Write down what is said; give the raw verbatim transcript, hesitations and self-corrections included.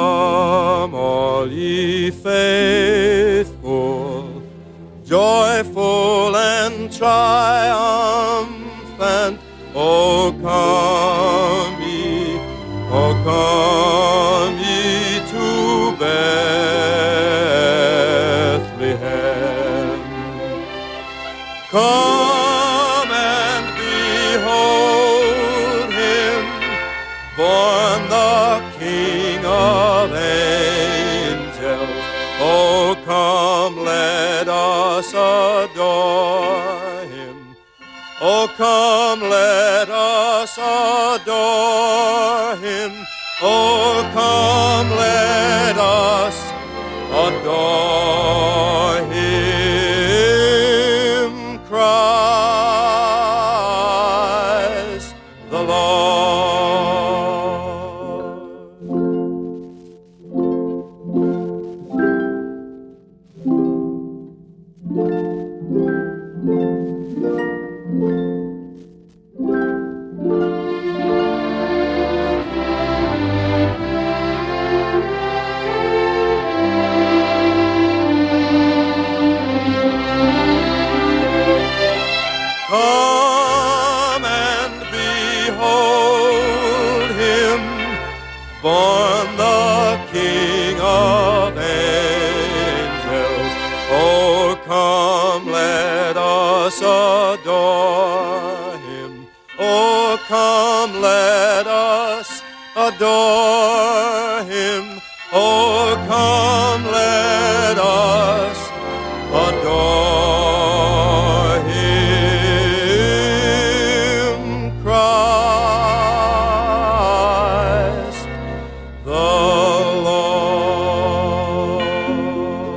Come, all ye faithful, joyful and triumphant. O come ye, O come ye to Bethlehem. Come and behold him, born the King of angels. Oh, come, let us adore him. Oh, come, let us adore him. Oh, come, let us adore him, Christ the Lord. Come and behold him, born the King of angels. Oh, come, let us adore him. Oh, come, let us adore him. Oh, come, let us